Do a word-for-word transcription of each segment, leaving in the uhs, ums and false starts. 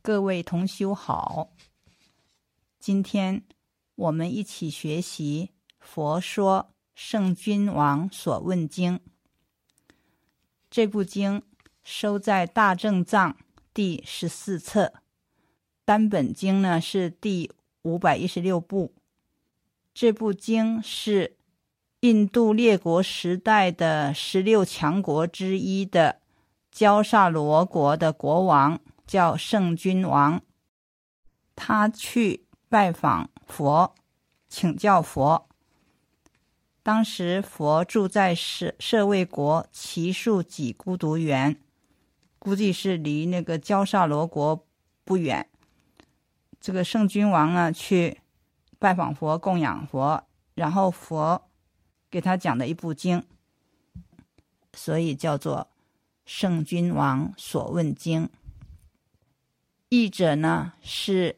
各位同修好，今天我们一起学习佛说圣君王所问经。这部经收在大正藏第十四册，单本经呢是第五百一十六部。这部经是印度列国时代的十六强国之一的焦萨罗国的国王叫圣君王，他去拜访佛，请教佛。当时佛住在舍舍卫国祇树给孤独园，估计是离那个焦萨罗国不远。这个圣君王呢去拜访佛，供养佛，然后佛给他讲的一部经，所以叫做圣君王所问经。译者呢是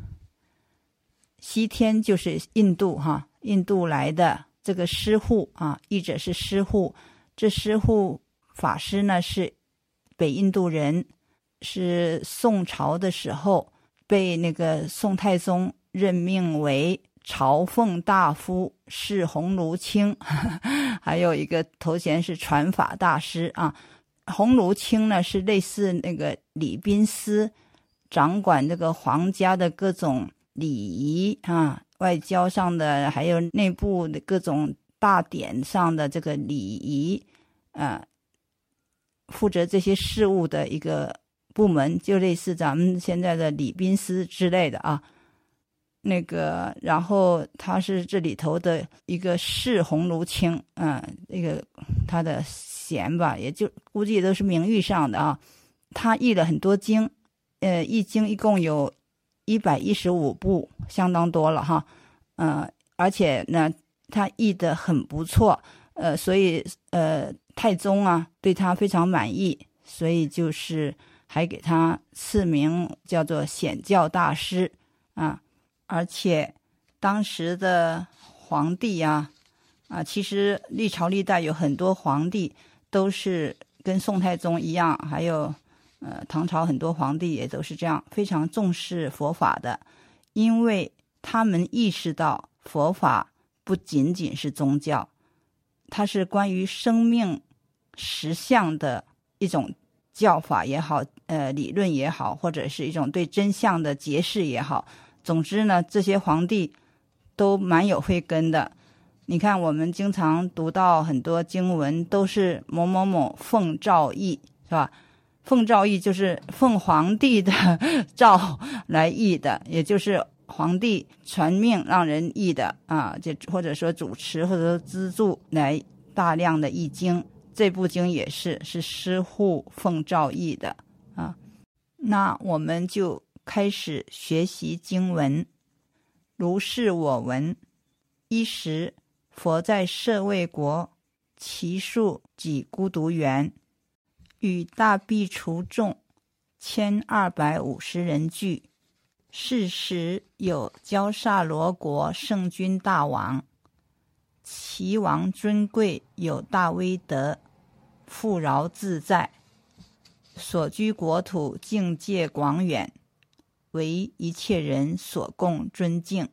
西天，就是印度哈，印度来的这个师护啊，译者是师护。这师护法师呢是北印度人，是宋朝的时候被那个宋太宗任命为朝奉大夫，是鸿胪卿，还有一个头衔是传法大师啊。鸿胪卿呢是类似那个礼宾司，掌管这个皇家的各种礼仪啊，外交上的还有内部的各种大典上的这个礼仪啊，负责这些事务的一个部门，就类似咱们现在的礼宾司之类的啊。那个然后他是这里头的一个是鸿胪卿，嗯，那个他的衔吧，也就估计都是名誉上的啊。他译了很多经，呃，译经一共有一百一十五部，相当多了哈。呃，而且呢，他译得很不错，呃，所以呃，太宗啊对他非常满意，所以就是还给他赐名叫做显教大师啊。而且当时的皇帝啊，啊，其实历朝历代有很多皇帝都是跟宋太宗一样，还有呃唐朝很多皇帝也都是这样，非常重视佛法的，因为他们意识到佛法不仅仅是宗教，它是关于生命实相的一种教法也好，呃，理论也好，或者是一种对真相的解释也好。总之呢，这些皇帝都蛮有慧根的。你看我们经常读到很多经文都是某某某奉诏译，是吧？奉诏译就是奉皇帝的诏来译的，也就是皇帝传命让人译的啊，就或者说主持或者说资助来大量的译经。这部经也是是师护奉诏译的啊。那我们就开始学习经文。如是我闻，一时佛在舍卫国祇树给孤独园，与大苾芻众千二百五十人聚。是时有焦萨罗国圣君大王，其王尊贵，有大威德，富饶自在，所居国土境界广远，为一切人所共尊敬。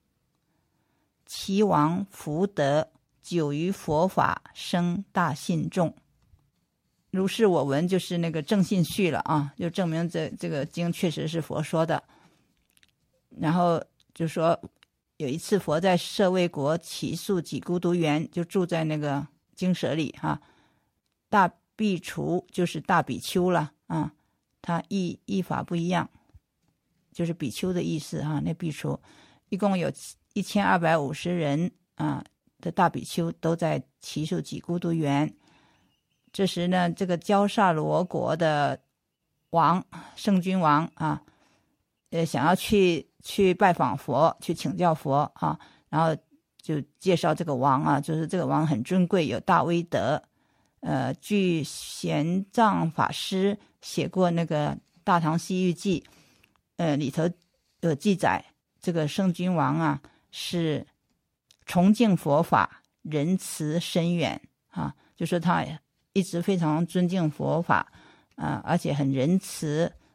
其王福德，久于佛法，生大信众。如是我闻就是那个正信序了啊，就证明这这个经确实是佛说的。然后就说有一次佛在舍卫国祇树给孤独园，就住在那个精舍里啊。大苾芻就是大比丘了啊，他译译法不一样，就是比丘的意思啊。那苾芻一共有一千二百五十人啊的大比丘都在祇树给孤独园。这时呢，这个焦萨罗国的王圣君王啊，呃，想要去去拜访佛，去请教佛啊，然后就介绍这个王啊，就是这个王很尊贵，有大威德。呃，据玄奘法师写过那个《大唐西域记》，呃，里头有记载，这个圣君王啊是崇敬佛法，仁慈深远啊，就说他一直非常尊敬佛法啊，而且很仁慈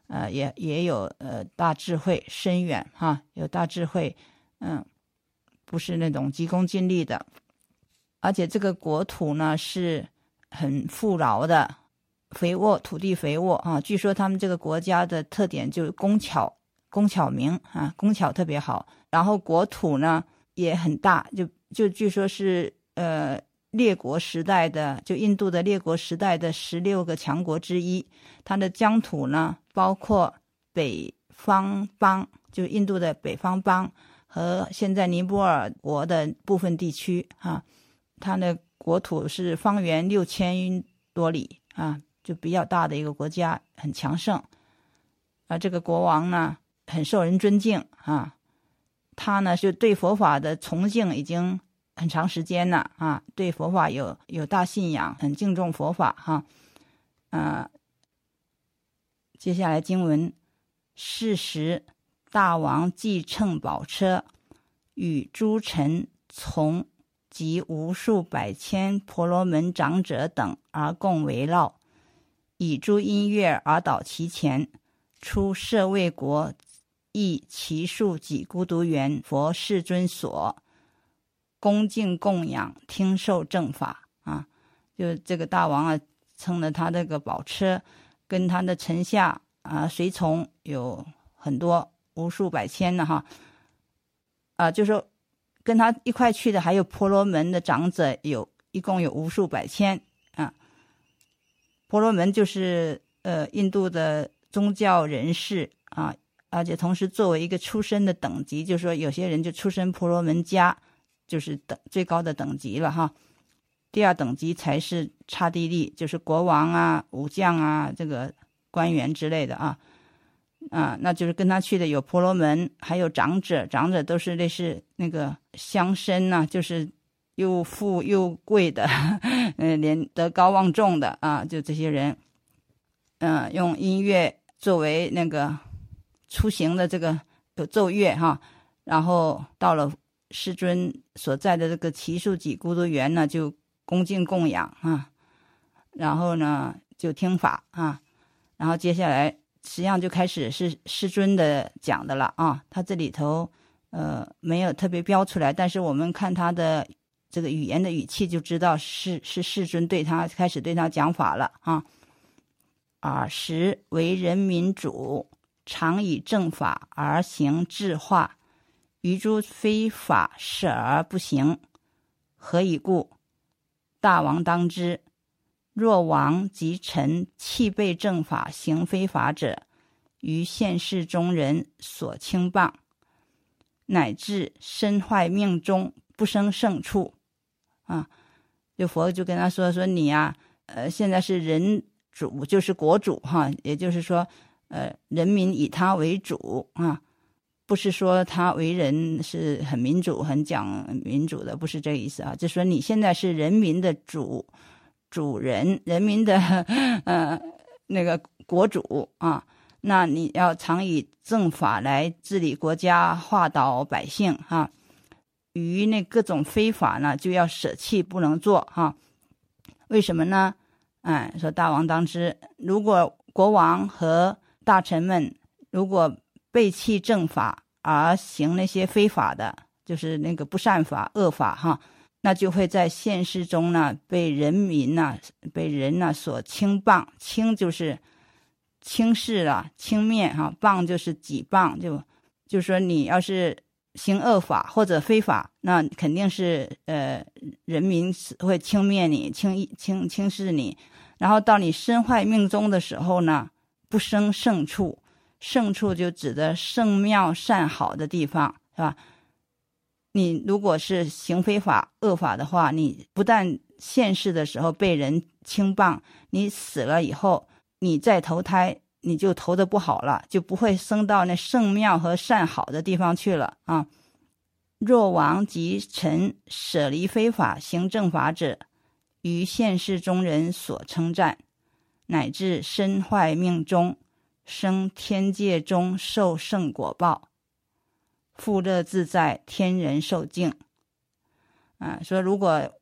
呃，也也有呃大智慧深远哈，有大智慧，嗯，不是那种急功近利的。而且这个国土呢是很富饶的，肥沃，土地肥沃啊。据说他们这个国家的特点就是工巧，工巧明啊，工巧特别好。然后国土呢也很大，就就据说是呃列国时代的，就印度的列国时代的十六个强国之一。它的疆土呢包括北方邦，就印度的北方邦和现在尼泊尔国的部分地区啊。它的国土是方圆六千多里啊，就比较大的一个国家，很强盛。啊，这个国王呢很受人尊敬啊，他呢就对佛法的崇敬已经很长时间了啊，对佛法有有大信仰，很敬重佛法哈。啊，接下来经文：是时大王即乘宝车，与诸臣从及无数百千婆罗门长者等而共围绕，以诸音乐而导其前，出舍卫国，诣其数己孤独园佛世尊所，恭敬供养，听受正法啊。就这个大王啊，乘了他这个宝车，跟他的臣下啊随从有很多，无数百千的哈啊，就说跟他一块去的还有婆罗门的长者，有一共有无数百千啊。婆罗门就是呃印度的宗教人士啊，而且同时作为一个出身的等级，就是说有些人就出身婆罗门家，就是等最高的等级了哈。第二等级才是刹帝利，就是国王啊、武将啊、这个官员之类的啊。啊，那就是跟他去的有婆罗门，还有长者，长者都是类似那个乡绅呐、啊，就是又富又贵的，嗯，连德高望重的啊，就这些人，嗯、呃，用音乐作为那个出行的这个有奏乐哈，然后到了世尊所在的这个祇树给孤独园呢，就恭敬供养啊，然后呢就听法啊，然后接下来实际上就开始是世尊的讲的了啊，他这里头呃没有特别标出来，但是我们看他的这个语言的语气就知道是是世尊对他开始对他讲法了啊。尔时为人民主，常以正法而行智化，于诸非法视而不行，何以故？大王当知，若王及臣弃背正法行非法者，于现世中人所轻谤，乃至身坏命终，不生胜处啊。就佛就跟他说说你啊，呃，现在是人主，就是国主哈，也就是说，呃，人民以他为主啊，不是说他为人是很民主、很讲民主的，不是这个意思啊，就说你现在是人民的主。主人，人民的呃那个国主啊，那你要常以正法来治理国家，化导百姓哈。于那各种非法呢，就要舍弃，不能做哈。为什么呢？哎，说大王当知，如果国王和大臣们如果背弃正法而行那些非法的，就是那个不善法、恶法哈。那就会在现实中呢，被人民呢、被人呢所轻谤，轻就是轻视了、轻蔑哈，谤就是己谤，就就说你要是行恶法或者非法，那肯定是呃人民会轻蔑你、轻轻轻视你，然后到你身坏命终的时候呢，不生胜处，胜处就指的圣妙善好的地方，是吧？你如果是行非法恶法的话，你不但现世的时候被人轻谤，你死了以后你再投胎你就投的不好了，就不会升到那圣妙和善好的地方去了啊。若王及臣舍离非法行正法者，于现世中人所称赞，乃至身坏命终，生天界中受圣果报，富乐自在，天人受敬啊。说如果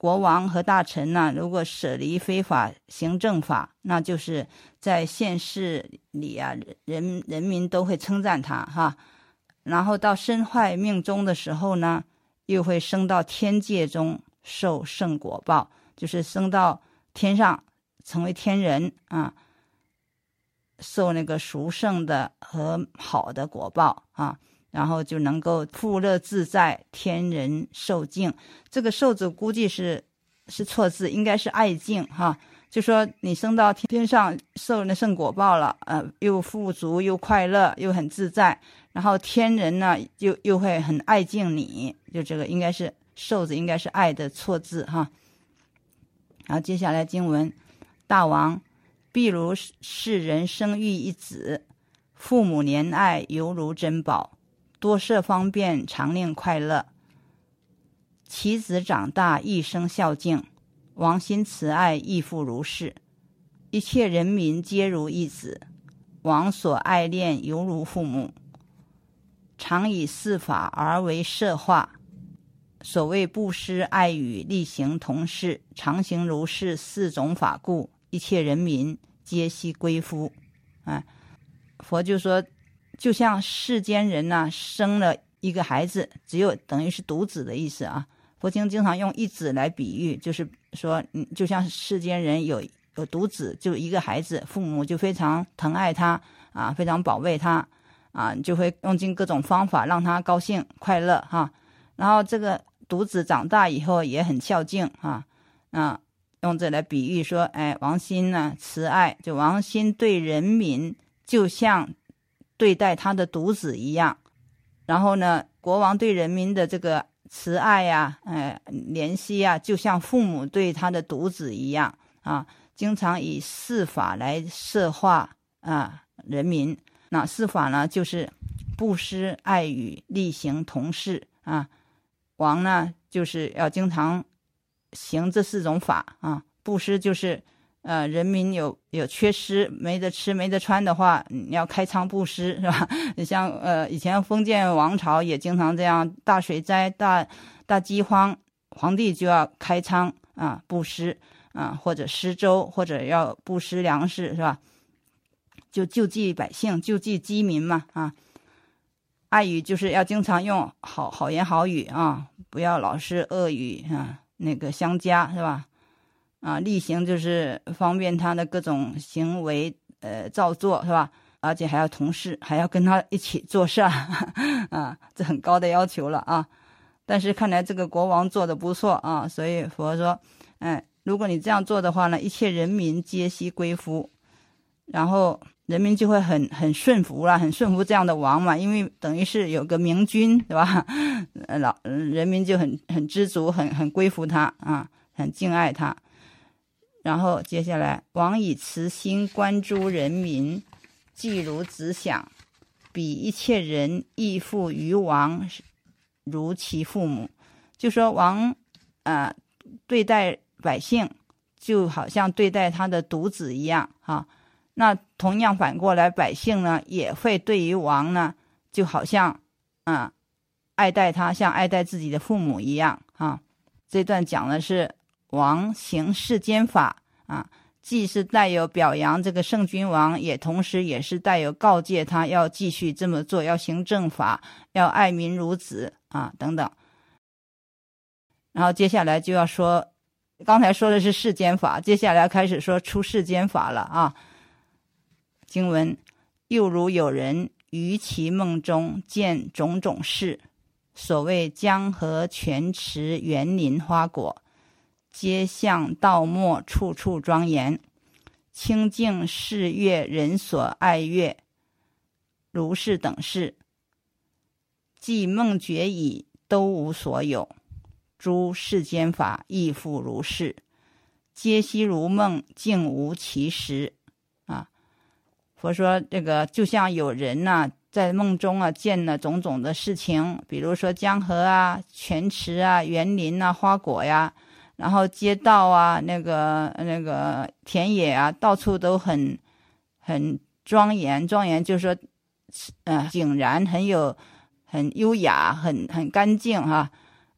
国王和大臣呢，如果舍离非法行正法，那就是在现世里啊，人人民都会称赞他哈。然后到身坏命终的时候呢，又会升到天界中受圣果报，就是升到天上成为天人啊，受那个殊胜的和好的果报啊。然后就能够富乐自在，天人受敬。这个受字估计是是错字，应该是爱敬哈。就说你升到天上受那圣果报了，呃，又富足又快乐又很自在，然后天人呢又又会很爱敬你，就这个应该是受字，应该是爱的错字哈。然后接下来经文，大王，譬如世人生育一子，父母怜爱犹如珍宝，多设方便，常令快乐。其子长大，一生孝敬，王心慈爱，亦复如是。一切人民皆如一子，王所爱恋犹如父母。常以四法而为摄化，所谓布施、爱语、力行、同事，常行如是四种法故，一切人民皆悉归夫。啊，佛就说，就像世间人呢、啊、生了一个孩子，只有等于是独子的意思啊。佛经经常用一子来比喻，就是说，嗯，就像世间人有有独子，就一个孩子，父母就非常疼爱他啊，非常宝贝他啊，就会用尽各种方法让他高兴快乐哈、啊。然后这个独子长大以后也很孝敬啊啊，用这来比喻说，哎，王心呢慈爱，就王心对人民就像对待他的独子一样。然后呢，国王对人民的这个慈爱呀、啊，哎，怜惜啊，就像父母对他的独子一样啊。经常以四法来摄化啊人民。那四法呢，就是布施、爱语、力行、同事啊。王呢，就是要经常行这四种法啊。布施就是呃，人民有有缺失，没得吃没得穿的话，你要开仓布施，是吧？你像呃，以前封建王朝也经常这样，大水灾、大大饥荒，皇帝就要开仓啊，布施啊，或者施粥，或者要布施粮食，是吧？就救济百姓，救济饥民嘛啊。爱语就是要经常用好好言好语啊，不要老是恶语啊，那个相加，是吧？啊，力行就是方便他的各种行为，呃，照做，是吧？而且还要同事，还要跟他一起做事啊，这很高的要求了啊。但是看来这个国王做的不错啊，所以佛说，哎，如果你这样做的话呢，一切人民皆悉归服，然后人民就会很很顺服了，很顺服这样的王嘛，因为等于是有个明君，对吧？老人民就很很知足，很很归服他啊，很敬爱他。然后接下来，王以慈心观诸人民，既如子想，彼一切人亦复于王如其父母。就说王啊、呃，对待百姓就好像对待他的独子一样啊。那同样反过来，百姓呢也会对于王呢，就好像啊、呃、爱戴他，像爱戴自己的父母一样啊。这段讲的是王行世间法啊，既是带有表扬这个圣君王，也同时也是带有告诫他要继续这么做，要行正法，要爱民如子啊等等。然后接下来就要说，刚才说的是世间法，接下来开始说出世间法了啊。经文，又如有人于其梦中见种种事，所谓江河泉池园林花果，皆像道墨，处处庄严，清净是悦人所爱悦，如是等事，既梦觉矣，都无所有。诸世间法亦复如是，皆悉如梦，竟无其实啊。佛说这个就像有人呢、啊、在梦中啊见了种种的事情，比如说江河啊、泉池啊、园林啊、花果呀，然后街道啊、那个那个田野啊，到处都很很庄严。庄严就是说，呃，井然，很有很优雅，很很干净哈啊。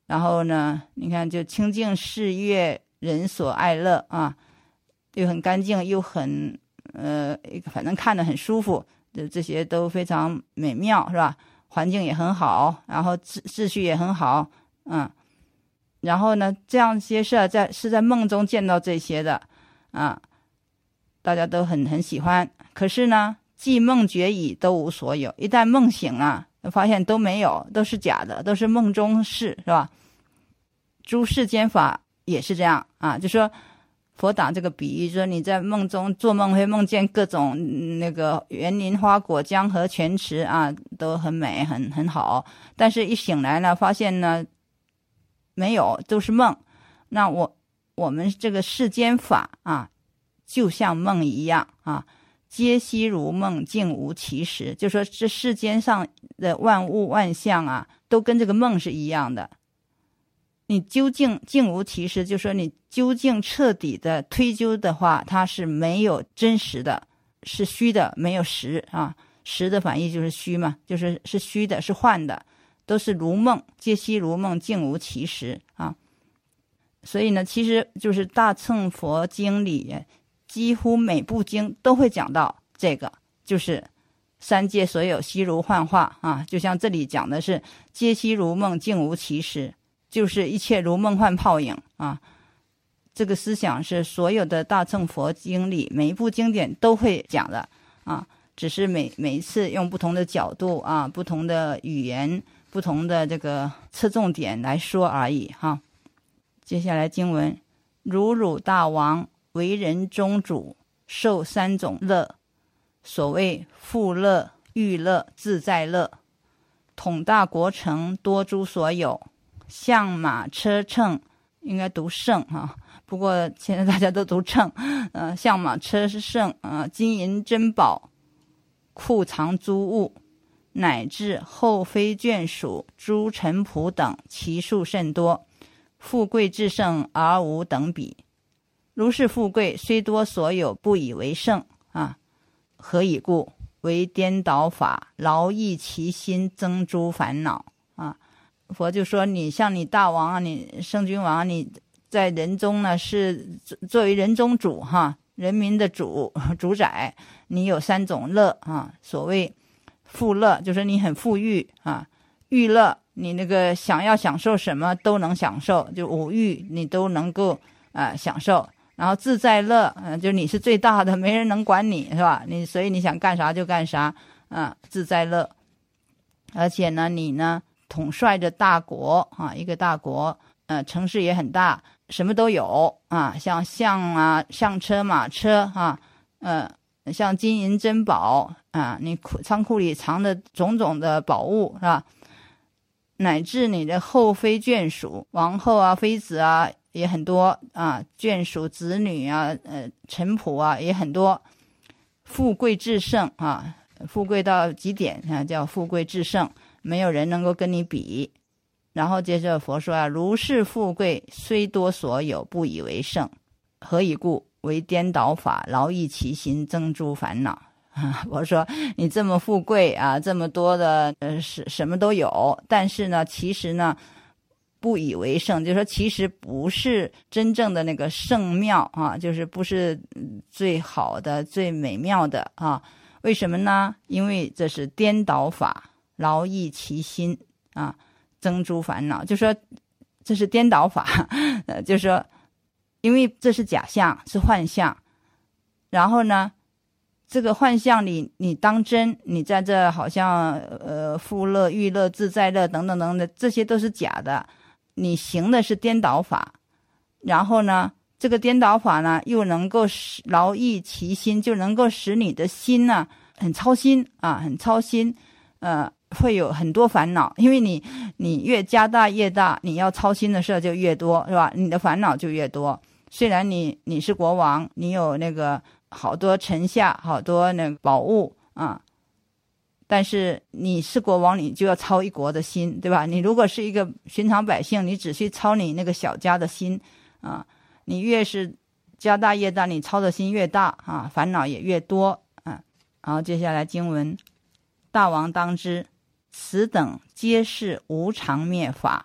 然后呢，你看就清净是悦人所爱乐啊，又很干净，又很呃，反正看着很舒服，这些都非常美妙，是吧？环境也很好，然后秩秩序也很好，嗯。然后呢，这样些事在是在梦中见到这些的啊，大家都很很喜欢。可是呢，既梦觉矣，都无所有。一旦梦醒了，发现都没有，都是假的，都是梦中事，是吧？诸世间法也是这样啊，就说佛打这个比喻，说你在梦中做梦会梦见各种、嗯、那个园林花果江河泉池啊，都很美，很很好。但是一醒来呢，发现呢没有，都是梦。那我我们这个世间法啊，就像梦一样啊，皆悉如梦，竟无其实。就说这世间上的万物万象啊，都跟这个梦是一样的。你究竟竟无其实，就说你究竟彻底的推究的话，它是没有真实的，是虚的，没有实啊。实的反义就是虚嘛，就是是虚的，是幻的，都是如梦，皆悉如梦，竟无其实啊。所以呢，其实就是大乘佛经里几乎每部经都会讲到这个，就是三界所有悉如幻化啊。就像这里讲的是皆悉如梦，竟无其实，就是一切如梦幻泡影啊。这个思想是所有的大乘佛经里每一部经典都会讲的啊，只是每每一次用不同的角度啊，不同的语言，不同的这个侧重点来说而已哈、啊。接下来经文，如汝大王为人中主，受三种乐，所谓富乐、欲乐、自在乐，统大国城，多诸所有，象马车乘，应该读乘啊，不过现在大家都读乘，呃，象马车是乘啊、呃，金银珍宝，库藏诸物，乃至后妃眷属、诸臣仆等，其数甚多，富贵至盛而无等比。如是富贵，虽多所有，不以为盛啊。何以故？为颠倒法，劳役其心，增诸烦恼啊。佛就说，你像你大王啊，你圣君王，你在人中呢是作为人中主哈，人民的主主宰，你有三种乐啊。所谓富乐，就是你很富裕啊；欲乐，你那个想要享受什么都能享受，就五欲你都能够啊、呃、享受。然后自在乐，嗯、呃，就你是最大的，没人能管你，是吧？你所以你想干啥就干啥，啊、呃，自在乐。而且呢，你呢统帅着大国啊，一个大国，呃，城市也很大，什么都有啊，像象啊、象车、马车啊，呃，像金银珍宝啊，你库仓库里藏的种种的宝物，是吧？乃至你的后妃眷属、王后啊、妃子啊。也很多啊，眷属子女啊，呃，臣仆啊也很多，富贵至盛啊，富贵到极点啊，叫富贵至盛，没有人能够跟你比。然后接着佛说啊，如是富贵，虽多所有，不以为盛。何以故？为颠倒法，劳役其心，增诸烦恼。啊，我说你这么富贵啊，这么多的呃，什什么都有，但是呢，其实呢。不以为盛，就是说其实不是真正的那个圣妙啊，就是不是最好的、最美妙的啊。为什么呢？因为这是颠倒法，劳役其心啊，增诸烦恼。就说这是颠倒法，呃，就是说，因为这是假象，是幻象。然后呢，这个幻象里你当真，你在这好像呃富乐、欲乐、自在乐等等等等的，这些都是假的。你行的是颠倒法，然后呢，这个颠倒法呢，又能够使劳役其心，就能够使你的心呢很操心啊，很操心，呃，会有很多烦恼，因为你你越家大业大，你要操心的事就越多，是吧？你的烦恼就越多。虽然你你是国王，你有那个好多臣下，好多那个宝物啊。但是你是国王，你就要操一国的心，对吧？你如果是一个寻常百姓，你只需操你那个小家的心啊。你越是家大业大，你操的心越大啊，烦恼也越多啊。然后接下来经文，大王当知，此等皆是无常灭法，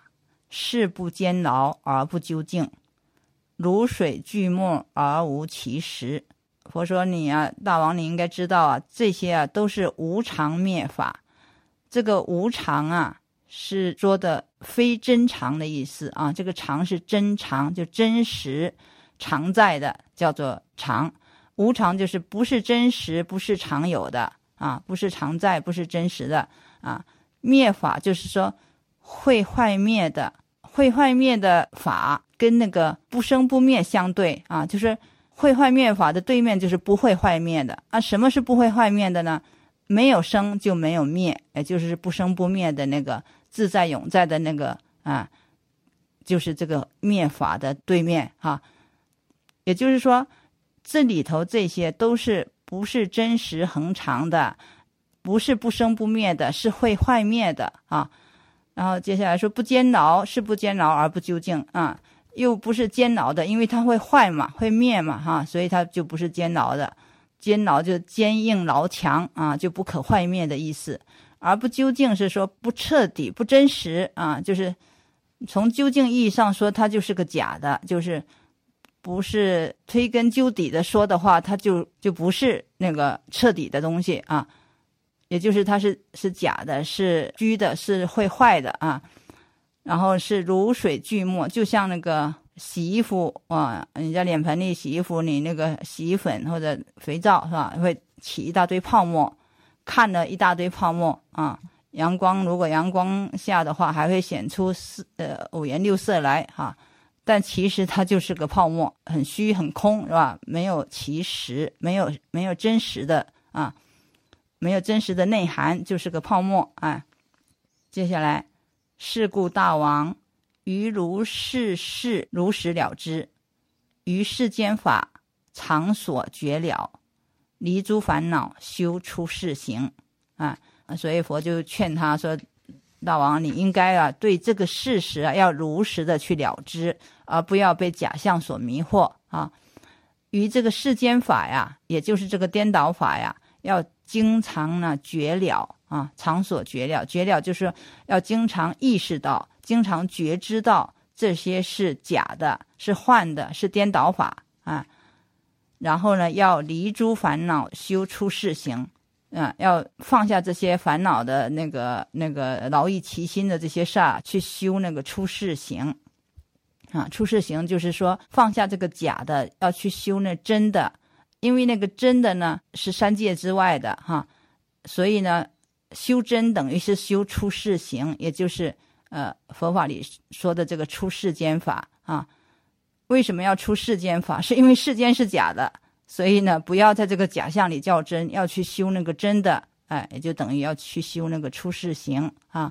事不坚牢而不究竟，如水聚没而无其实。佛说你啊，大王你应该知道啊，这些啊都是无常灭法。这个无常啊是说的非真常的意思啊，这个常是真常，就真实常在的，叫做常。无常就是不是真实，不是常有的啊，不是常在，不是真实的啊。灭法就是说会坏灭的，会坏灭的法跟那个不生不灭相对啊，就是会坏灭法的对面就是不会坏灭的啊。什么是不会坏灭的呢？没有生就没有灭，也就是不生不灭的那个自在永在的那个啊，就是这个灭法的对面啊。也就是说这里头这些都是不是真实恒常的，不是不生不灭的，是会坏灭的啊。然后接下来说不坚牢，是不坚牢而不究竟啊，又不是坚牢的，因为它会坏嘛，会灭嘛哈、啊，所以它就不是坚牢的。坚牢就坚硬牢强啊，就不可坏灭的意思。而不究竟是说不彻底不真实啊，就是从究竟意义上说它就是个假的，就是不是推根究底的说的话，它就就不是那个彻底的东西啊，也就是它是是假的，是虚的，是会坏的啊。然后是如水聚没，就像那个洗衣服啊，你在脸盆里洗衣服，你那个洗衣粉或者肥皂是吧，会起一大堆泡沫，看了一大堆泡沫啊。阳光如果阳光下的话，还会显出四呃五颜六色来哈、啊，但其实它就是个泡沫，很虚很空是吧？没有其实，没有没有真实的啊，没有真实的内涵，就是个泡沫啊。接下来，是故大王于如是事如实了之，于世间法常所觉了，离诸烦恼，修出世行啊。所以佛就劝他说，大王你应该啊对这个事实啊要如实的去了知，而不要被假象所迷惑啊。于这个世间法呀，也就是这个颠倒法呀，要经常呢觉了啊，常所觉了，觉了就是要经常意识到，经常觉知到这些是假的，是幻的，是颠倒法啊。然后呢，要离诸烦恼，修出世行。啊，要放下这些烦恼的那个那个劳逸其心的这些事儿，去修那个出世行啊。出世行就是说放下这个假的，要去修那真的，因为那个真的呢是三界之外的哈、啊，所以呢修真等于是修出世行，也就是呃佛法里说的这个出世间法啊。为什么要出世间法？是因为世间是假的。所以呢，不要在这个假象里较真，要去修那个真的，哎，也就等于要去修那个出世行啊。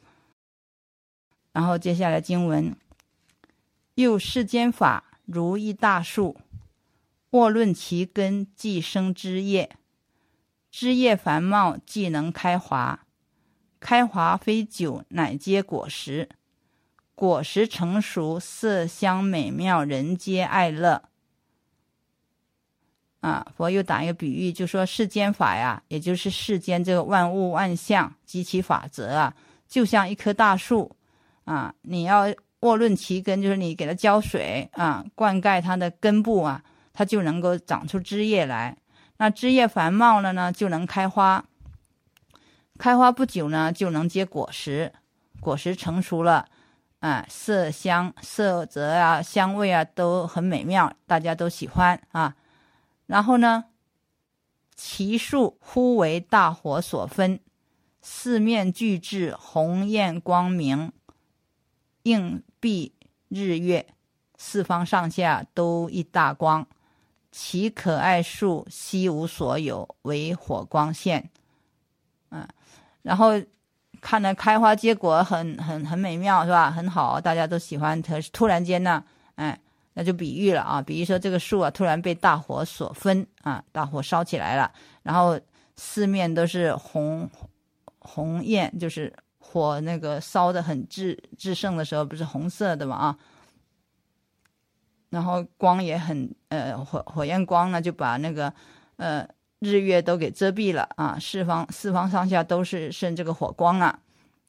然后接下来经文，又世间法如一大树，卧论其根，即生枝叶，枝叶繁茂，即能开华。开华非久，乃结果实。果实成熟，色香美妙，人皆爱乐。啊，佛又打一个比喻，就说世间法呀，也就是世间这个万物万象及其法则啊，就像一棵大树啊，你要卧论其根，就是你给它浇水啊，灌溉它的根部啊，它就能够长出枝叶来。那枝叶繁茂了呢，就能开花，开花不久呢，就能结果实，果实成熟了啊，色香色泽啊，香味啊都很美妙，大家都喜欢啊。然后呢，其树忽为大火所焚，四面俱至，红艳光明，映蔽日月，四方上下都一大光。其可爱树悉无所有，为火光现。嗯、啊，然后看了开花结果很很很美妙，是吧？很好，大家都喜欢。可是突然间呢，哎。那就比喻了啊，比喻说这个树啊突然被大火所焚啊，大火烧起来了，然后四面都是红红焰，就是火那个烧的很炙炙盛的时候不是红色的嘛啊，然后光也很呃火火焰光呢就把那个呃日月都给遮蔽了啊，四方四方上下都是剩这个火光啊。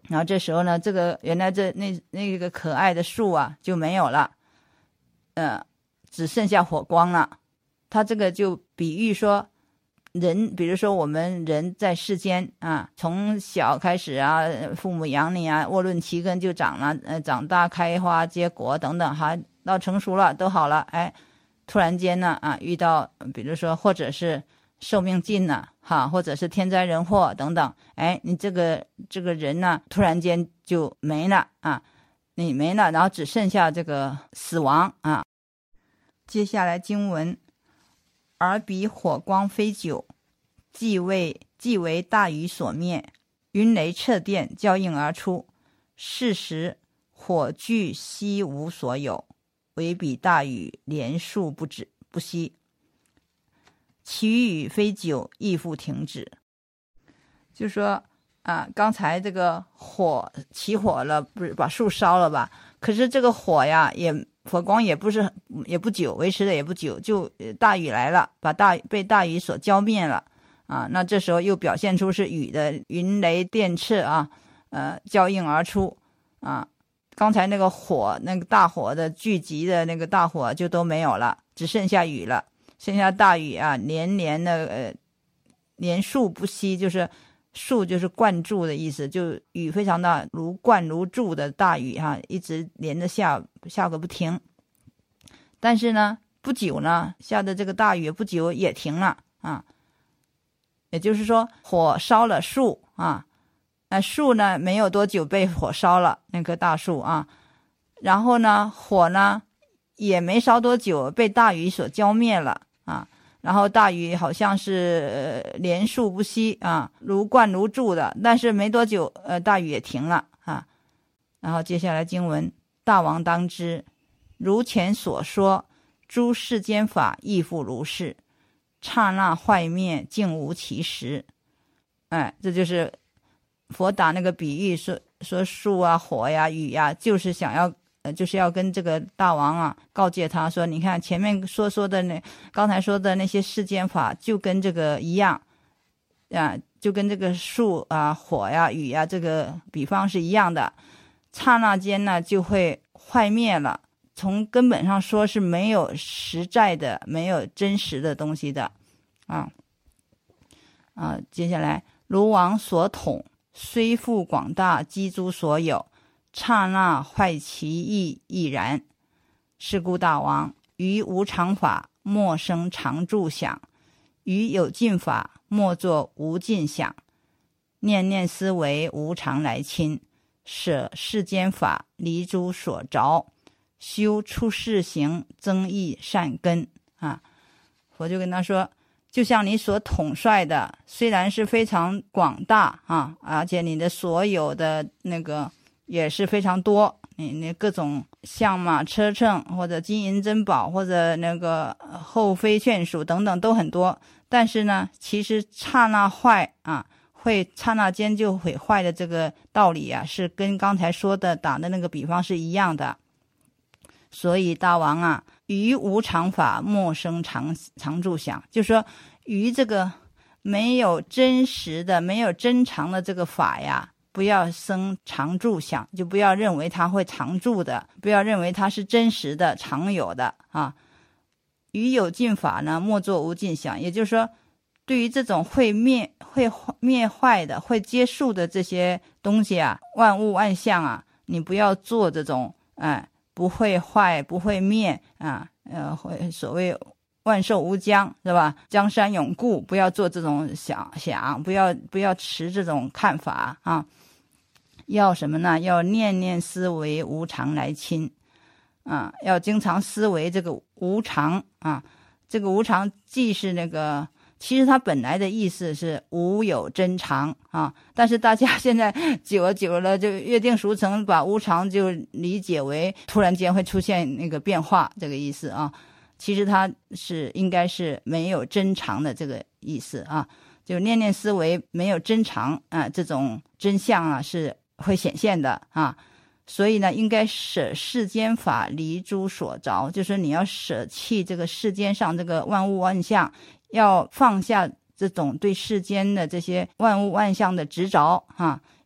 然后这时候呢，这个原来这那那个可爱的树啊就没有了，呃，只剩下火光了。他这个就比喻说，人，比如说我们人在世间啊，从小开始啊，父母养你啊，卧论其根就长了，呃，长大开花结果等等，还到成熟了都好了，哎，突然间呢啊，遇到比如说或者是寿命尽了哈，或者是天灾人祸等等，哎，你这个这个人呢，突然间就没了啊，你没了，然后只剩下这个死亡啊。接下来经文，而彼火光非久，即为即为大雨所灭，云雷掣电交映而出，是时火炬悉无所有，唯彼大雨连数不止不息，其雨非久，亦复停止。就说啊，刚才这个火起火了，不是把树烧了吧？可是这个火呀，也火光也不是也不久，维持的也不久，就大雨来了，把大被大雨所浇灭了啊。那这时候又表现出是雨的云雷电掣啊，呃，交映而出啊。刚才那个火，那个大火的聚集的那个大火就都没有了，只剩下雨了，剩下大雨啊，连连的呃，连数不息，就是数就是灌注的意思，就雨非常大，如灌如注的大雨哈、啊，一直连着下下个不停。但是呢，不久呢，下的这个大雨不久也停了啊。也就是说，火烧了树啊。那树呢，没有多久被火烧了，那棵大树啊，然后呢，火呢也没烧多久，被大雨所浇灭了啊。然后大雨好像是、呃、连数不息啊，如灌如注的，但是没多久，呃，大雨也停了啊。然后接下来经文，大王当知，如前所说，诸世间法亦复如是，刹那坏灭，竟无其时。哎，这就是佛打那个比喻，说说树啊、火呀、雨呀，就是想要，呃，就是要跟这个大王啊告诫他说，你看前面说说的那，刚才说的那些世间法，就跟这个一样，啊，就跟这个树啊、火呀、雨呀这个比方是一样的，刹那间呢就会坏灭了。从根本上说是没有实在的、没有真实的东西的，啊啊，接下来如王所统。虽复广大，积诸所有，刹那坏其意亦然。是故大王，于无常法，莫生常住想；于有尽法，莫作无尽想。念念思维，无常来侵，舍世间法，离诸所着，修出世行，增益善根啊。佛就跟他说，就像你所统帅的，虽然是非常广大啊，而且你的所有的那个也是非常多，你你各种象马车乘或者金银珍宝或者那个后妃眷属等等都很多，但是呢，其实刹那坏啊，会刹那间就毁坏的这个道理啊，是跟刚才说的打的那个比方是一样的。所以大王啊，于无常法莫生常常住想，就是说于这个没有真实的、没有真常的这个法呀，不要生常住想，就不要认为它会常住的，不要认为它是真实的、常有的啊。于有尽法呢，莫作无尽想，也就是说，对于这种会灭、会灭坏的、会结束的这些东西啊，万物万象啊，你不要做这种哎。不会坏，不会灭啊，呃，所谓万寿无疆，是吧？江山永固，不要做这种想想，不要不要持这种看法啊。要什么呢？要念念思维无常来侵啊，要经常思维这个无常啊。这个无常既是那个。其实它本来的意思是无有真常啊，但是大家现在久了久了就约定俗成，把无常就理解为突然间会出现那个变化这个意思啊。其实它是应该是没有真常的这个意思啊，就念念思维没有真常啊，这种真相啊是会显现的啊。所以呢，应该舍世间法，离诸所着，就是你要舍弃这个世间上这个万物万象，要放下这种对世间的这些万物万象的执着啊，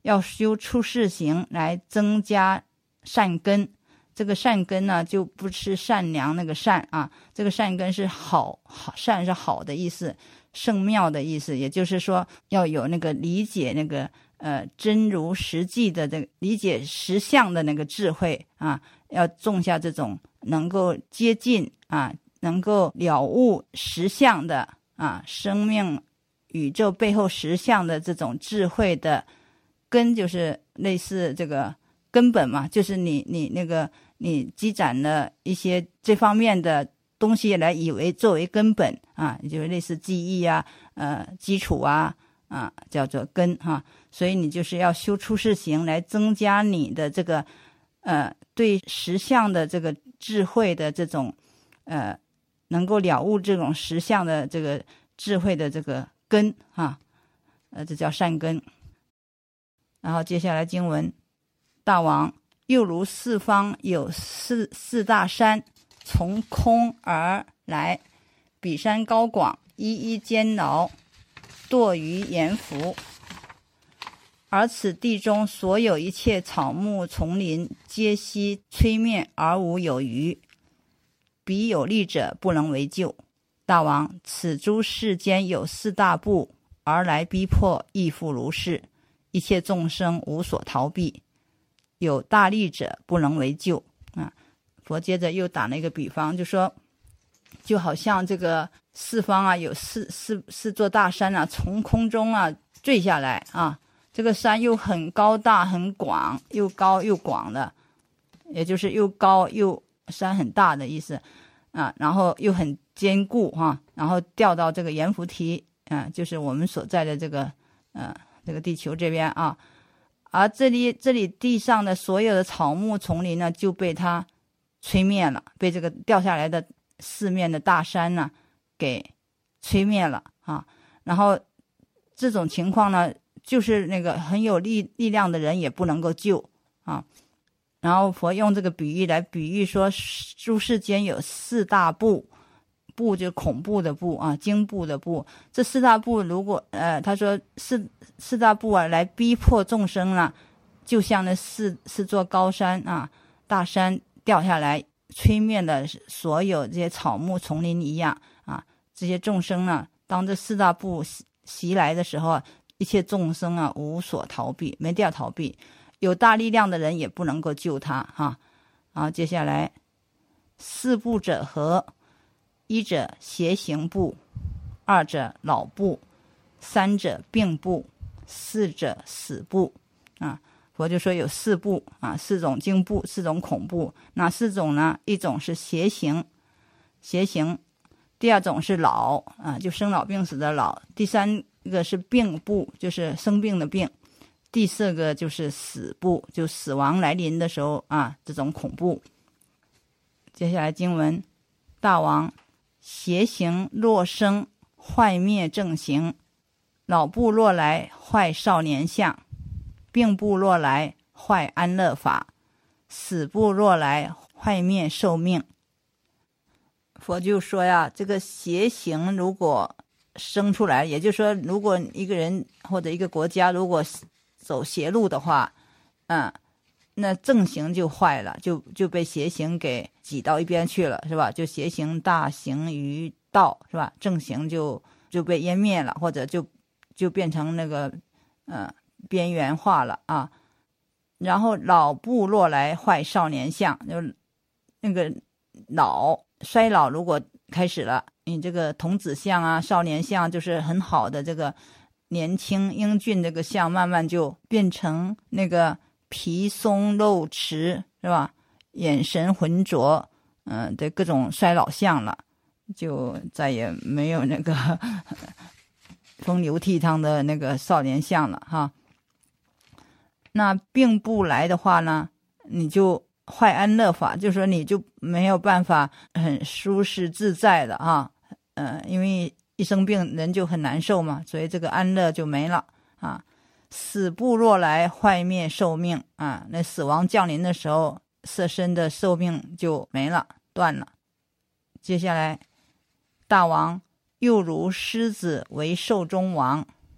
要修出世行来增加善根。这个善根呢，就不是善良那个善啊，这个善根是好，好善是好的意思，圣妙的意思，也就是说要有那个理解那个呃真如实际的这个理解实相的那个智慧啊，要种下这种能够接近啊，能够了悟实相的啊，生命宇宙背后实相的这种智慧的根，就是类似这个根本嘛，就是你你那个你积攒了一些这方面的东西来以为作为根本啊，也就是类似记忆啊、呃基础啊啊，叫做根哈、啊。所以你就是要修出世行来增加你的这个呃对实相的这个智慧的这种呃能够了悟这种实相的这个智慧的这个根啊，呃这叫善根。然后接下来经文，大王，又如四方有四四大山从空而来，彼山高广，一一坚牢，堕于岩浮。而此地中所有一切草木丛林，皆悉摧灭而无有余，彼有力者不能为救。大王，此诸世间有四大部而来逼迫，亦复如是，一切众生无所逃避，有大力者不能为救啊。佛接着又打了一个比方，就说就好像这个四方啊有四四四座大山啊从空中啊坠下来啊，这个山又很高大很广，又高又广的，也就是又高又山很大的意思啊，然后又很坚固哈、啊，然后掉到这个阎浮提啊，就是我们所在的这个呃这个地球这边啊。而这里这里地上的所有的草木丛林呢，就被它吹灭了，被这个掉下来的四面的大山呢给吹灭了啊。然后这种情况呢，就是那个很有力力量的人也不能够救啊。然后佛用这个比喻来比喻说，诸世间有四大部，部就恐怖的部啊，惊怖的部。这四大部如果呃，他说四四大部啊，来逼迫众生啊，就像那四四座高山啊，大山掉下来，吹灭了所有这些草木丛林一样啊。这些众生呢，当这四大部袭来的时候啊，一切众生啊无所逃避，没地儿逃避。有大力量的人也不能够救他哈、啊。然后接下来，四部者何？一者邪行部，二者老部，三者病部，四者死部啊。佛就说有四部啊，四种惊怖，四种恐怖。哪四种呢？一种是邪行，邪行；第二种是老啊，就生老病死的老；第三个是病部，就是生病的病；第四个就是死部，就死亡来临的时候啊，这种恐怖。接下来经文，大王，邪行若生，坏灭正行；老部若来，坏少年相；病部若来，坏安乐法；死部若来，坏灭寿命。佛就说呀，这个邪行如果生出来，也就是说，如果一个人或者一个国家如果走邪路的话，嗯，那正行就坏了，就就被邪行给挤到一边去了，是吧？就邪行大行于道，是吧？正行就就被湮灭了，或者就就变成那个呃边缘化了啊。然后老部落来坏少年相，就那个老衰老如果开始了，你这个童子相啊、少年相，就是很好的这个年轻英俊这个相，慢慢就变成那个皮松肉迟，是吧？眼神浑浊，嗯、呃，的各种衰老相了，就再也没有那个风流倜傥的那个少年相了哈。那病不来的话呢，你就坏安乐法，就是说你就没有办法很舒适自在的啊，呃，因为一生病人就很难受嘛，所以这个安乐就没了啊。死部若来，坏灭寿命啊，那死亡降临的时候，色身的寿命就没了，断了。接下来，大王，又如狮子为兽中王，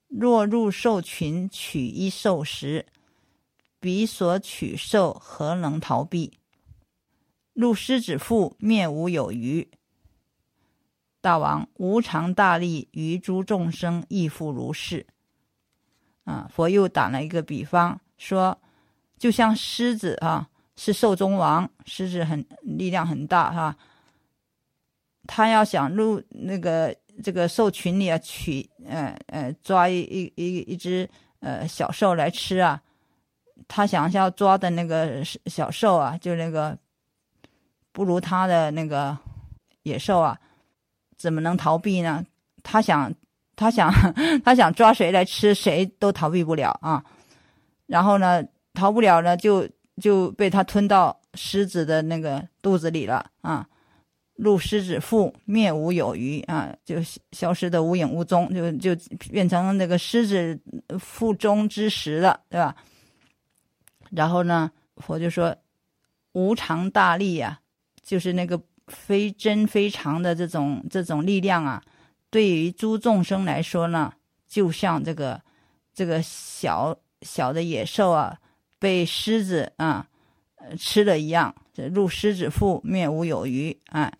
若入兽群取一兽食，彼所取兽何能逃避？入狮子腹，灭无有余。大王，无常大力，于诸众生亦复如是。啊，佛又打了一个比方，说就像狮子啊，是兽中王，狮子很力量很大哈、啊，他要想入那个这个兽群里啊，取呃呃抓一一一一只呃小兽来吃啊，他想要抓的那个小兽啊，就那个不如他的那个野兽啊，怎么能逃避呢？他想他想他想抓谁来吃，谁都逃避不了啊。然后呢，逃不了呢，就就被他吞到狮子的那个肚子里了啊。入狮子腹，灭无有余啊，就消失的无影无踪，就就变成那个狮子腹中之食了，对吧？然后呢，佛就说无常大力啊，就是那个非真非常的这种这种力量啊，对于诸众生来说呢，就像这个这个小小的野兽啊，被狮子啊吃了一样，入狮子腹，灭无有余啊。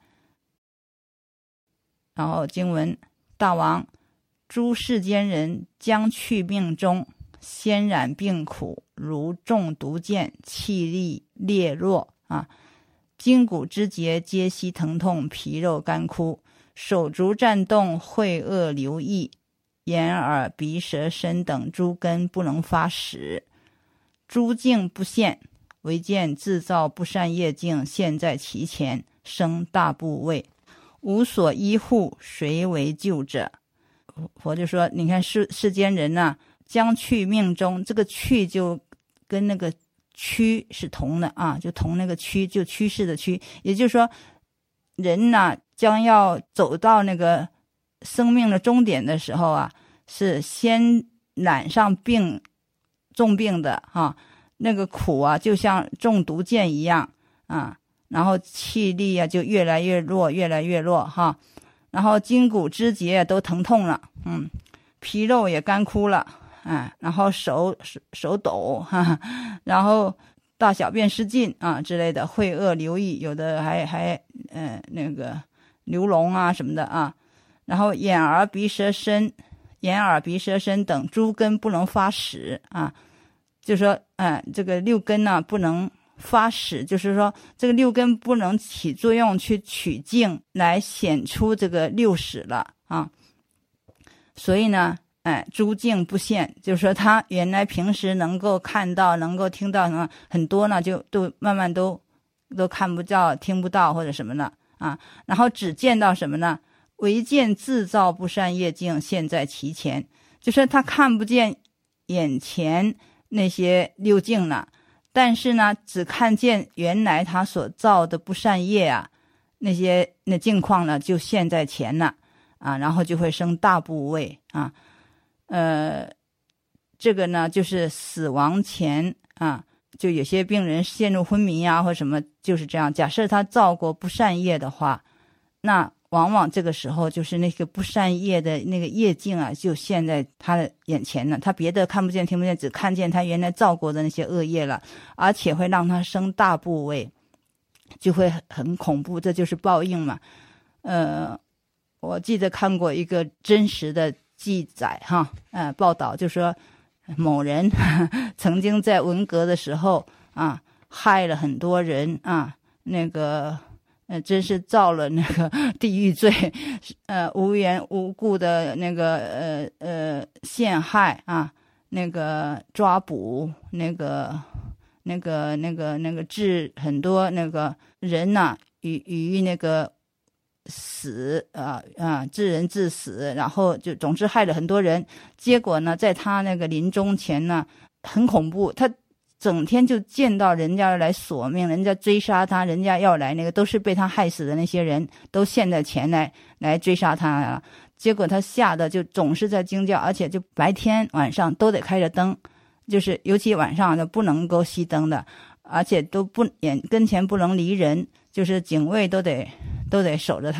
然后经文，大王，诸世间人将去命中，先染病苦，如中毒箭，气力劣弱啊，筋骨肢节皆悉疼痛，皮肉干枯，手足颤动，秽恶流溢，眼耳鼻舌身等诸根不能发使，诸境不现，唯见自造不善业境现在其前，生大怖畏，无所依护，谁为救者？佛就说，你看世世间人呐、啊，将去命中，这个去就跟那个趋是同的啊，就同那个趋，就趋势的趋，也就是说，人呐、啊、将要走到那个生命的终点的时候啊，是先染上病，重病的啊，那个苦啊，就像中毒箭一样啊。然后气力啊就越来越弱，越来越弱哈，然后筋骨肢节都疼痛了，嗯，皮肉也干枯了，啊，然后手手手抖哈，然后大小便失禁啊之类的，秽恶流溢，有的还还呃那个流脓啊什么的啊，然后眼耳鼻舌身，眼耳鼻舌身等诸根不能发使啊，就说哎、呃、这个六根呢不能发使，就是说这个六根不能起作用去取境来显出这个六使了啊，所以呢哎，诸境不现，就是说他原来平时能够看到能够听到什么很多呢，就都慢慢都都看不到听不到或者什么了啊，然后只见到什么呢，唯见自造不善业境现在其前，就是他看不见眼前那些六境了，但是呢只看见原来他所造的不善业啊，那些那境况呢就现在前了啊，然后就会生大怖畏啊，呃这个呢就是死亡前啊，就有些病人陷入昏迷啊或什么，就是这样，假设他造过不善业的话，那往往这个时候就是那个不善业的那个业境啊就现在他的眼前了，他别的看不见听不见，只看见他原来造过的那些恶业了，而且会让他生大怖畏，就会很恐怖，这就是报应嘛。呃我记得看过一个真实的记载哈，呃报道就说某人曾经在文革的时候啊害了很多人啊，那个呃，真是造了那个地狱罪，呃，无缘无故的那个呃呃陷害啊，那个抓捕，那个那个那个那个致很多那个人呐、啊，与与那个死啊啊，致人致死，然后就总之害了很多人。结果呢，在他那个临终前呢，很恐怖，他整天就见到人家来索命，人家追杀他，人家要来那个都是被他害死的那些人都现在前来来追杀他了。结果他吓得就总是在惊叫，而且就白天晚上都得开着灯，就是尤其晚上就不能够熄灯的，而且都不眼跟前不能离人，就是警卫都得都得守着他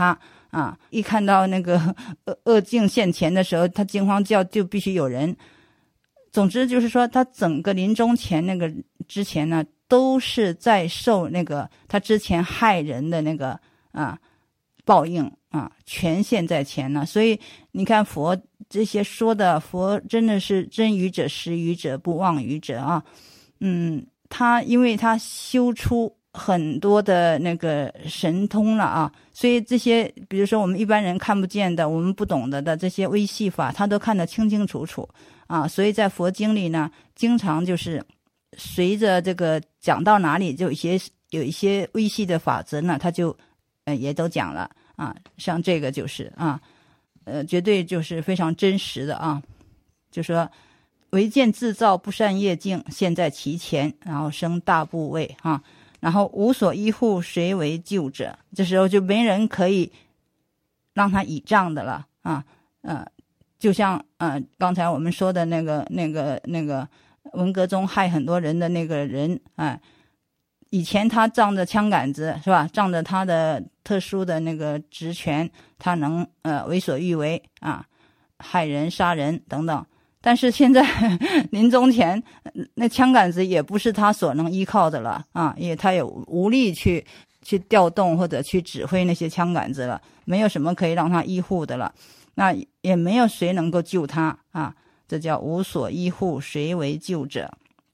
啊，一看到那个恶恶境现前的时候，他惊慌叫就必须有人。总之就是说，他整个临终前那个之前呢，都是在受那个他之前害人的那个啊报应啊，全现在前呢。所以你看佛这些说的，佛真的是真语者实语者不妄语者啊。嗯，他因为他修出很多的那个神通了啊，所以这些比如说我们一般人看不见的，我们不懂得的这些微细法，他都看得清清楚楚啊。所以在佛经里呢，经常就是随着这个讲到哪里，就有一些有一些微细的法则呢，他就呃也都讲了啊。像这个就是啊，呃，绝对就是非常真实的啊，就说唯见自造不善业境，现在其前，然后生大怖畏啊。然后无所依护，谁为救者？这时候就没人可以让他倚仗的了啊！呃，就像呃刚才我们说的那个那个那个文革中害很多人的那个人啊、呃，以前他仗着枪杆子是吧？仗着他的特殊的那个职权，他能呃为所欲为啊，害人、杀人等等。但是现在临终前那枪杆子也不是他所能依靠的了啊，因为他也无力去去调动或者去指挥那些枪杆子了，没有什么可以让他依护的了，那也没有谁能够救他啊，这叫无所依护，谁为救者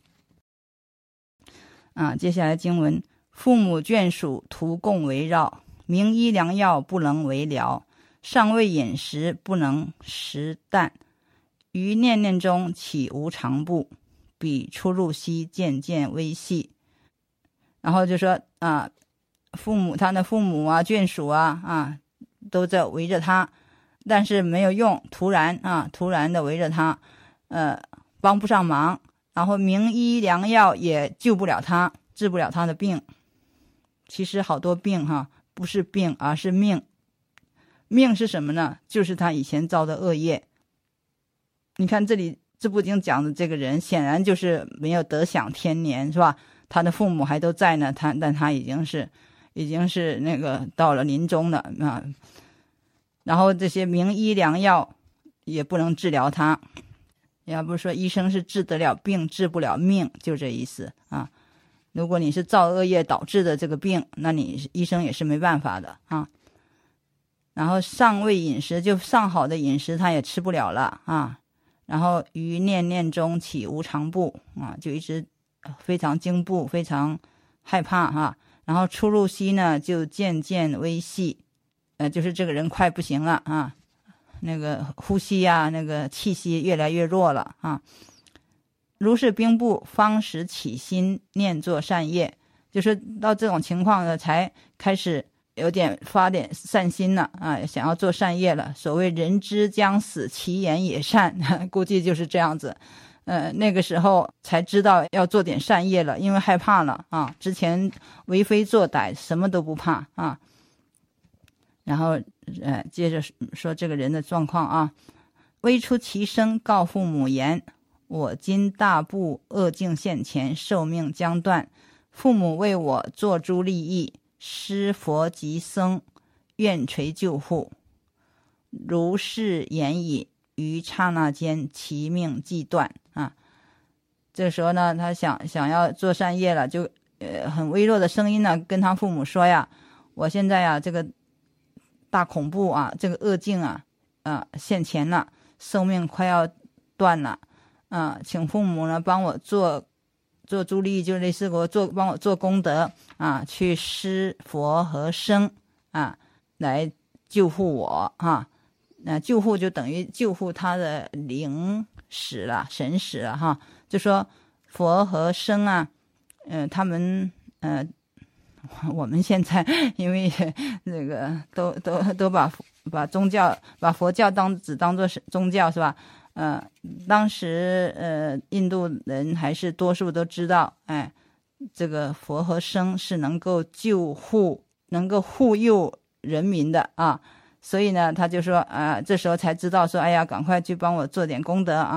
啊。接下来经文，父母眷属徒共围绕，名医良药不能为疗，尚未饮食不能食啖，于念念中起无常怖，彼出入息渐渐微细。然后就说啊，父母他的父母啊眷属啊啊都在围着他，但是没有用，突然啊突然的围着他，呃帮不上忙，然后名医良药也救不了他，治不了他的病。其实好多病哈、啊、不是病，而是命。命是什么呢？就是他以前造的恶业。你看这里这部经讲的这个人显然就是没有得享天年是吧？他的父母还都在呢，他但他已经是已经是那个到了临终了啊。然后这些名医良药也不能治疗他，要不说医生是治得了病治不了命，就这意思啊。如果你是造恶业导致的这个病，那你医生也是没办法的啊。然后尚未饮食，就上好的饮食他也吃不了了啊。然后于念念中起无常怖啊，就一直非常惊怖，非常害怕哈、啊。然后出入息呢就渐渐微细，呃，就是这个人快不行了啊，那个呼吸啊，那个气息越来越弱了啊。如是兵部，方时起心念做善业，就是到这种情况呢，才开始有点发点善心了啊，想要做善业了。所谓人之将死，其言也善，估计就是这样子。呃，那个时候才知道要做点善业了，因为害怕了啊。之前为非作歹，什么都不怕啊。然后呃，接着说这个人的状况啊，微出其声，告父母言：我今大怖恶境现前，寿命将断，父母为我做诸利益。师佛及僧愿垂救护，如是言已，于刹那间其命即断啊。这个时候呢，他想想要做善业了，就呃很微弱的声音呢跟他父母说呀：我现在呀这个大恐怖啊，这个恶境啊啊现前了，寿命快要断了啊，请父母呢帮我做做助力，就类似我做帮我做功德啊，去施佛和僧啊，来救护我啊。那救护就等于救护他的灵使了，神使了哈。就说佛和僧啊，嗯、呃，他们呃，我们现在因为那个都都都把把宗教把佛教当只当作是宗教是吧？呃，当时呃，印度人还是多数都知道，哎，这个佛和僧是能够救护、能够护佑人民的啊，所以呢，他就说啊、呃，这时候才知道说，哎呀，赶快去帮我做点功德啊，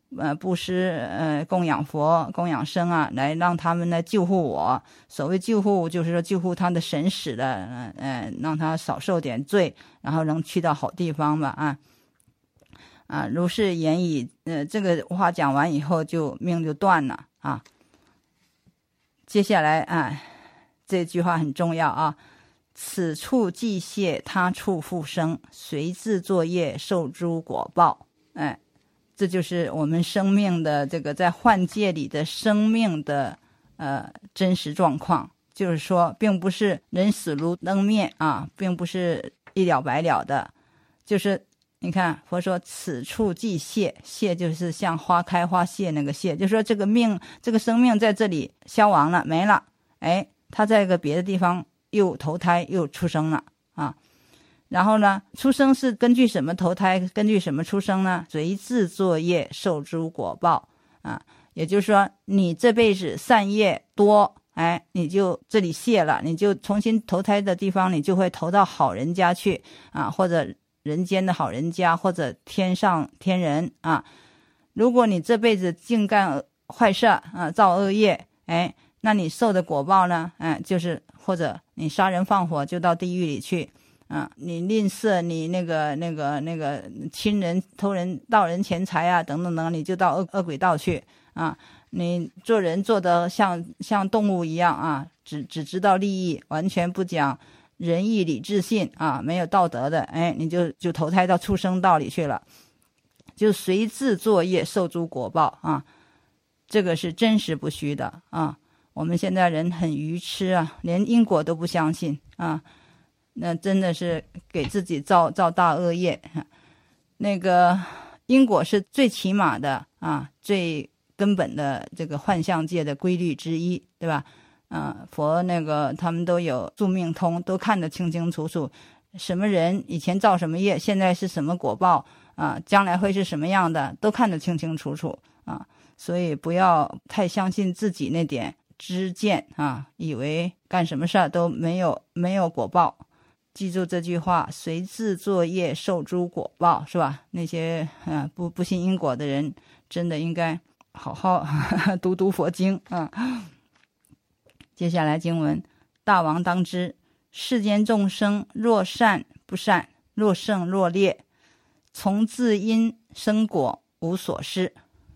呃布施呃供养佛供养僧啊，来让他们来救护我。所谓救护就是说救护他的神使的，呃呃让他少受点罪，然后能去到好地方吧啊啊如是言已。呃这个话讲完以后就命就断了啊。接下来啊这句话很重要啊，此处既谢，他处复生，随自作业，受诸果报。哎，这就是我们生命的这个在幻界里的生命的呃真实状况。就是说并不是人死如灯灭啊，并不是一了百了的。就是你看佛说此处既谢，谢就是像花开花谢那个谢，就是说这个命这个生命在这里消亡了没了，哎，他在一个别的地方又投胎又出生了啊。然后呢出生是根据什么投胎，根据什么出生呢？随自作业，受诸果报啊。也就是说你这辈子善业多，哎，你就这里谢了，你就重新投胎的地方你就会投到好人家去啊，或者人间的好人家，或者天上天人啊。如果你这辈子净干坏事啊，造恶业，哎，那你受的果报呢，哎，就是或者你杀人放火就到地狱里去啊，你吝啬你那个那个那个亲人偷人盗人钱财啊等等等，你就到恶恶鬼道去啊。你做人做得像像动物一样啊，只只知道利益，完全不讲仁义礼智信啊，没有道德的，哎，你就就投胎到畜生道里去了，就随自作业，受诸果报啊。这个是真实不虚的啊。我们现在人很愚痴啊，连因果都不相信啊，那真的是给自己造造大恶业。那个因果是最起码的啊，最根本的这个幻象界的规律之一，对吧？啊，佛那个他们都有宿命通，都看得清清楚楚，什么人以前造什么业，现在是什么果报啊，将来会是什么样的，都看得清清楚楚啊。所以不要太相信自己那点知见啊，以为干什么事儿都没有没有果报。记住这句话，随自作业，受诸果报，是吧？那些啊不不信因果的人，真的应该好好读读佛经啊。接下来经文，大王当知，世间众生若善不善，若胜若劣，从自因生果，无所失。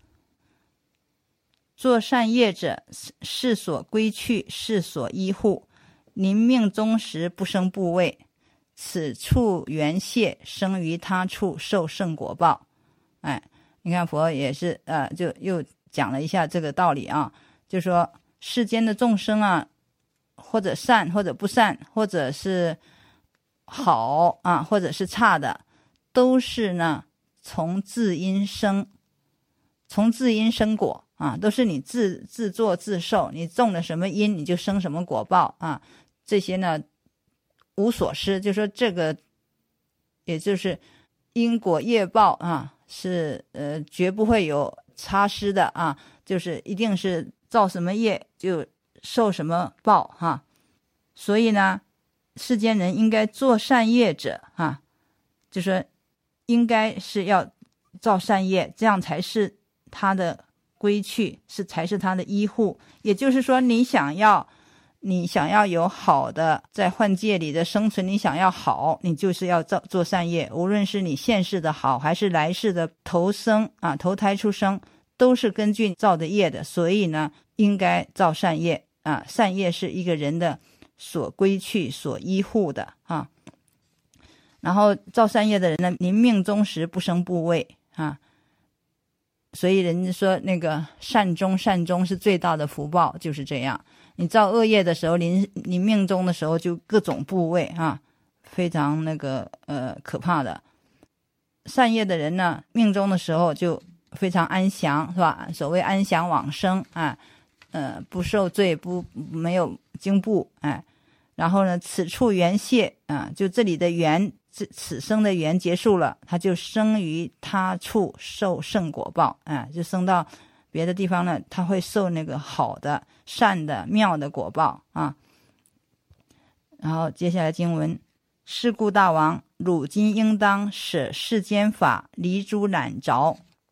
做善业者，是所归去，是所依护。临命终时不生怖畏，此处缘谢，生于他处，受胜果报。哎，你看佛也是呃，就又讲了一下这个道理啊，就说世间的众生啊，或者善或者不善，或者是好啊，或者是差的，都是呢从自因生，从自因生果啊，都是你自自作自受，你种了什么因，你就生什么果报啊。这些呢无所失，就说这个也就是因果业报啊，是呃绝不会有差失的啊，就是一定是造什么业就受什么报哈、啊。所以呢世间人应该做善业者啊，就说应该是要造善业，这样才是他的归去，是才是他的依护。也就是说你想要你想要有好的在幻界里的生存，你想要好，你就是要做做善业，无论是你现世的好还是来世的投生啊，投胎出生，都是根据造的业的。所以呢应该造善业啊，善业是一个人的所归去所依护的啊。然后造善业的人呢，临命终时不生怖畏啊。所以人家说那个善终善终是最大的福报，就是这样。你造恶业的时候，临临命终的时候就各种怖畏啊，非常那个呃可怕的。善业的人呢，命终的时候就非常安详，是吧？所谓安详往生啊，呃不受罪，不没有惊怖，哎。然后呢，此处缘谢啊，就这里的缘，此此生的缘结束了，他就生于他处，受胜果报啊，就生到别的地方呢，他会受那个好的、善的、妙的果报啊。然后接下来经文，是故大王，汝今应当舍世间法，离诸染着，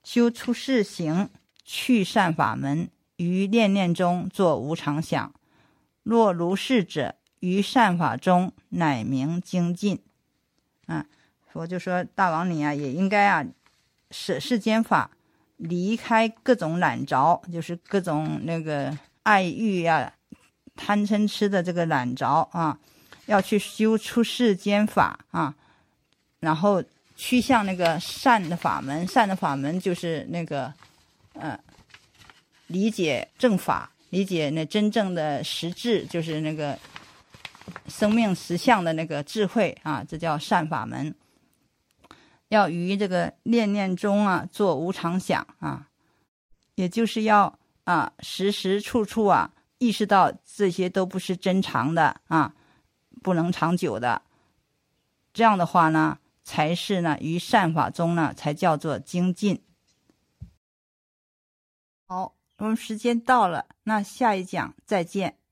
修出世行，去善法门，于念念中作无常想。若如是者，于善法中乃名精进。啊，我就说大王你啊，也应该啊舍世间法，离开各种懒着，就是各种那个爱欲啊、贪嗔痴的这个懒着啊，要去修出世间法啊，然后趋向那个善的法门。善的法门就是那个呃理解正法，理解那真正的实质，就是那个生命实相的那个智慧啊，这叫善法门。要于这个念念中啊做无常想啊，也就是要啊时时处处啊意识到这些都不是真常的啊，不能长久的。这样的话呢，才是呢于善法中呢才叫做精进。好，我们时间到了，那下一讲再见。